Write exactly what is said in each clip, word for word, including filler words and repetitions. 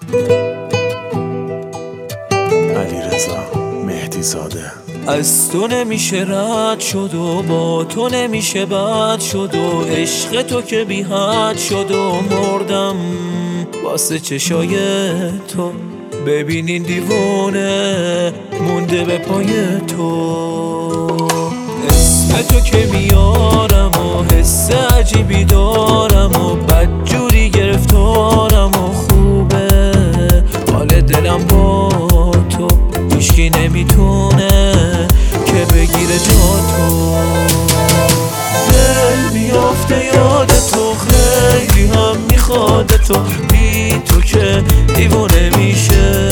علیرضا مهدی زاده. از تو نمیشه رد شد و با تو نمیشه بد شد و عشق تو که بی حد شد و مردم واسه چشای تو. ببینین دیوونه مونده به پای تو. اسم تو که میارم و حس عجیبی دارم و بدجوری گرفتارم و خوبه حال دلم با تو. هیچکی نمیتونه که بگیره جا تو. دل میافته یاد تو خیلی هم میخواد تو. بی تو که دیوونه میشه.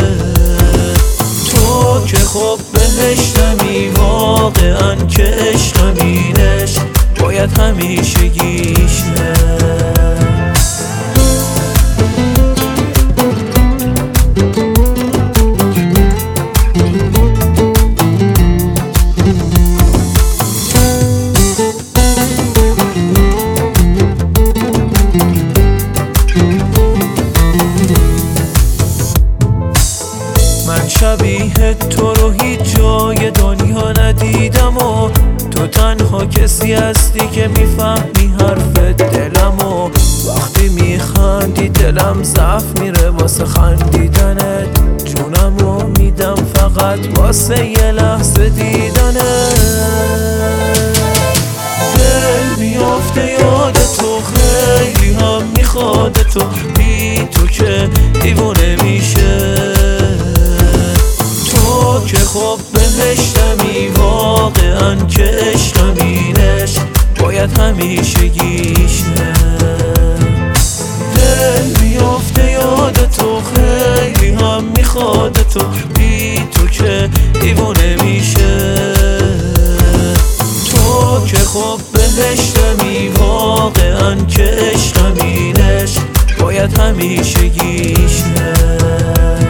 تو که خب بهشتمی واقعا که عشقمینش باید همیشه گیشه. من شبیه تو رو هیچ جای دنیا ندیدم و تو تنها کسی هستی که میفهمی حرف دلم و وقتی میخندی دلم ضعف میره واسه خندیدنت. جونم رو میدم فقط واسه یه لحظه دیدنت. دل میافته یاد تو خیلی هم میخواد تو. بی تو که دیوونه میشه. که خب بهشتمی واقعا که عشقمینش باید همیشه گیشه. دل میافته یاد تو خیلی هم میخواد تو. بی تو که دیوونه میشه. تو که خب بهشتمی واقعا که عشقمینش باید همیشه گیشه.